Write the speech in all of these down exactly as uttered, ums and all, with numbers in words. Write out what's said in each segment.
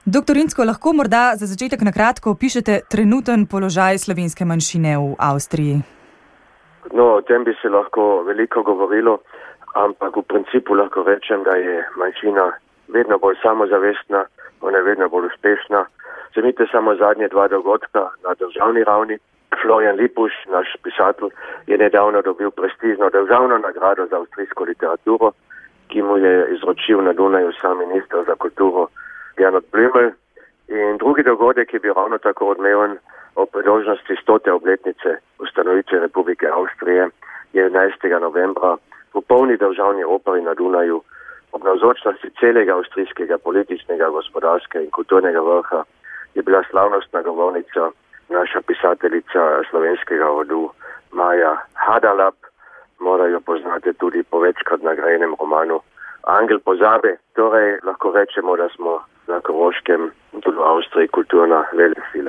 Doktor Rinsko, lahko morda za začetek na kratko opišete trenuten položaj slovenske manjšine v Avstriji? No, o tem bi se lahko veliko govorilo, ampak v principu lahko rečem, da je manjšina vedno bolj samozavestna, ona je vedno bolj uspešna. Vzemite samo zadnje dva dogodka na državni ravni. Florian Lipuš, naš pisatelj, je nedavno dobil prestižno državno nagrado za avstrijsko literaturo, ki mu je izročil na Dunaju sam minister za kulturo Gernot Blümel. In drugi dogodek je bil ravno tako odmeven o priložnosti stote obletnice ustanovitve Republike Avstrije, je enajstega novembra v polni državni operi na Dunaju ob navzočnosti celega avstrijskega političnega, gospodarskega in kulturnega vrha je bila slavnostna govornica naša pisateljica slovenskega rodu Maja Hadalab. Morajo poznati tudi po večkrat nagrajenem romanu Angel pozabe. Torej lahko rečemo, da smo na Koroškem tudi v Avstriji kulturna velesila.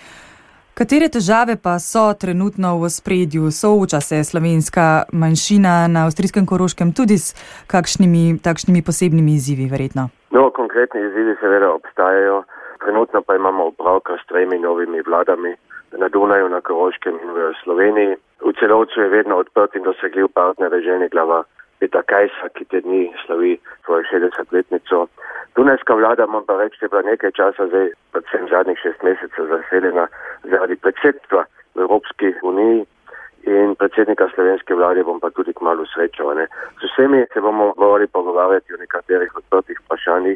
Katere težave pa so trenutno v ospredju? Sooča se slovenska manjšina na avstrijskem Koroškem tudi s kakšnimi takšnimi posebnimi izzivi verjetno? No, konkretni izzivi seveda obstajajo. Trenutno pa imamo opravka s tremi novimi vladami na Dunaju, na Koroškem in v Sloveniji. V Celovcu je vedno odprt in dosegljiv partner deželni glava Peter Kajsa, ki te dni slavi svojo šestdesetletnico. Dunajska vlada, moram pa reči, je bila nekaj časa zdaj, predvsem zadnjih šest mesecev zasedena zaradi predsedstva v Evropski uniji in predsednika slovenske vlade bom pa tudi kmalu srečal. Ne. Z vsemi se bomo morali pogovarjati o nekaterih odprtih vprašanjih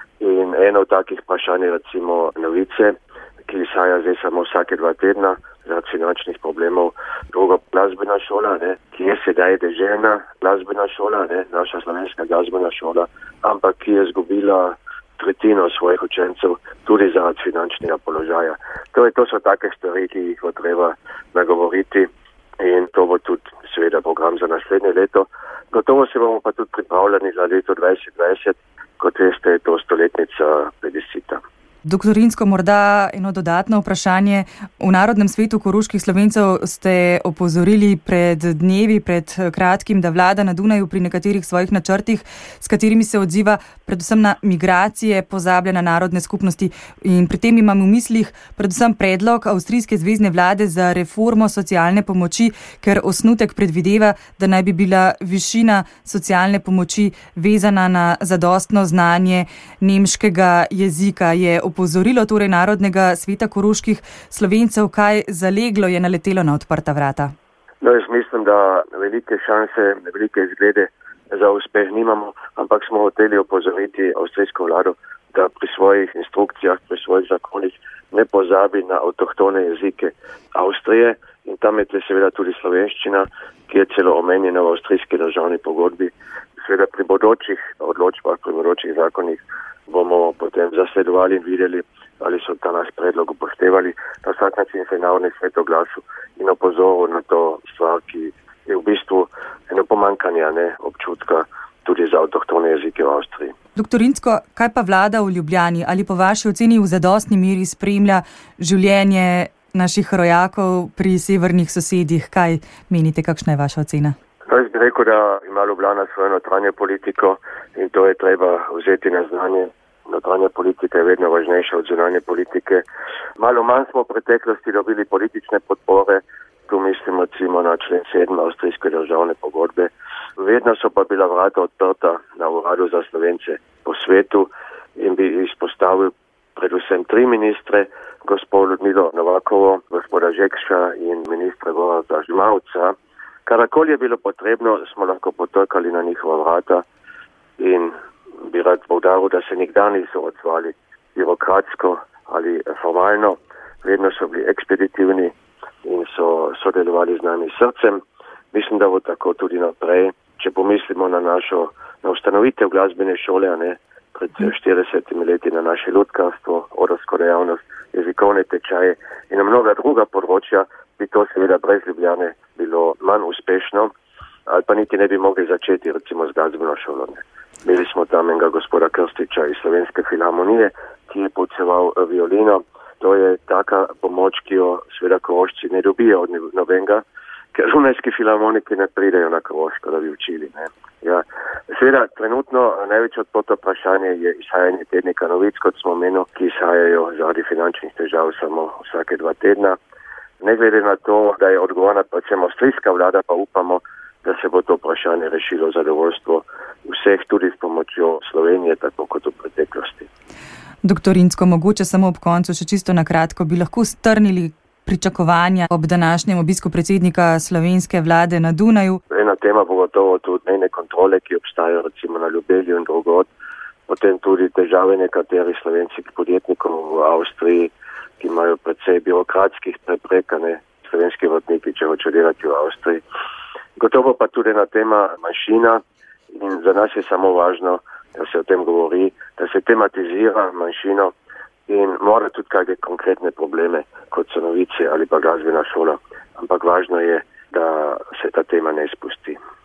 in eno od takih vprašanj je recimo novice, ki izhaja zdaj samo vsake dva tedna zaradi finančnih problemov. Drugo, glasbena šola, ne, ki je sedaj deželna glasbena šola, ne, naša slovenska glasbena šola, ampak ki je izgubila tretjino svojih učencev tudi zaradi finančnega položaja. Torej, to so take stvari, ki jih bo treba nagovoriti in to bo tudi seveda program za naslednje leto. Gotovo se bomo pa tudi pripravljeni za leto dvajset dvajset, kot veste, je to stoletnica plebiscita. Doktor Rinsko, morda eno dodatno vprašanje. V Narodnem svetu koroških Slovencev ste opozorili pred dnevi, pred kratkim, da vlada na Dunaju pri nekaterih svojih načrtih, s katerimi se odziva predvsem na migracije, pozablja na narodne skupnosti. In pri tem imam v mislih predvsem predlog avstrijske zvezne vlade za reformo socialne pomoči, ker osnutek predvideva, da naj bi bila višina socialne pomoči vezana na zadostno znanje nemškega jezika. Je opozorilo torej Narodnega sveta koroških Slovencev, kaj zaleglo je naletelo na odprta vrata? No, jaz mislim, da velike šanse, velike izglede za uspeh nimamo, ampak smo hoteli opozoriti avstrijsko vlado, da pri svojih instrukcijah, pri svojih zakonih ne pozabi na avtohtone jezike Avstrije in tam je seveda tudi slovenščina, ki je celo omenjena v avstrijski državni pogodbi. Seveda pri bodočih odločbah, pri bodočih zakonih bomo potem zasledovali in videli, ali so ta naš predlog upoštevali. Na vsak način se je Narodni svet oglasil in opozoril na to stvar, ki je v bistvu eno pomanjkanje ne, občutka tudi za avtohtone jezike v Avstriji. Doktor Rinsko, kaj pa vlada v Ljubljani? Ali po vaši oceni v zadostni meri spremlja življenje naših rojakov pri severnih sosedih? Kaj menite, kakšna je vaša ocena? Jaz bi rekel, da ima Ljubljana svojo notranjo politiko in to je treba vzeti na znanje. Notranja politika je vedno važnejša od zunanje politike. Malo manj smo v preteklosti dobili politične podpore, tu mislim recimo na člen sedem avstrijske državne pogodbe. Vedno so pa bila vrata odprta na uradu za Slovence po svetu in bi izpostavil predvsem tri ministre, gospod Ludmilo Novakovo, gospoda Žekša in ministra Gorana Žmavca. Karakoli je bilo potrebno, smo lahko potrkali na njihova vrata in bi rad poudaril, da se nikdar niso odzvali birokratsko ali formalno. Vedno so bili ekspeditivni in so sodelovali z nami srcem. Mislim, da bo tako tudi naprej. Če pomislimo na našo na ustanovitev glasbene šole, a ne, pred štiridesetimi leti na naše lutkarstvo, odrsko dejavnost, jezikovne tečaje in na mnoga druga področja, bi to seveda brez Ljubljane bilo manj uspešno, ali pa niti ne bi mogli začeti recimo z glasbeno šolo. Imeli smo tam enega gospoda Krstiča iz Slovenske filharmonije, ki je poučeval violino. To je taka pomoč, ki jo seveda Korošci ne dobijo od nobenega ker Dunajski filharmoniki ne pridejo na Koroško, da bi učili. Ne. Ja. Seveda, trenutno največje odprto vprašanje je izhajanje tednika novic, kot smo omenili, ki izhajajo zaradi finančnih težav samo vsake dva tedna. Ne glede na to, da je odgovorna predvsem avstrijska vlada, pa upamo, da se bo to vprašanje rešilo zadovoljstvo vseh, tudi s pomočjo Slovenije, tako kot v preteklosti. Doktor Incko, mogoče samo ob koncu, še čisto na kratko, bi lahko strnili pričakovanja ob današnjem obisku predsednika slovenske vlade na Dunaju? Ena tema bo gotovo tudi mejne kontrole, ki obstajajo recimo na Ljubelju in drugod, potem tudi težave nekaterih slovenskih podjetnikov v Avstriji, ki imajo predvsej birokratskih preprek, ne slovenski vodniki, če hoče delati v Avstriji. Gotovo pa tudi ena tema manjšina in za nas je samo važno, da se o tem govori, da se tematizira manjšino in mora tudi kakšne konkretne probleme, kot so novice ali pa glasbena šola. Ampak važno je, da se ta tema ne izpusti.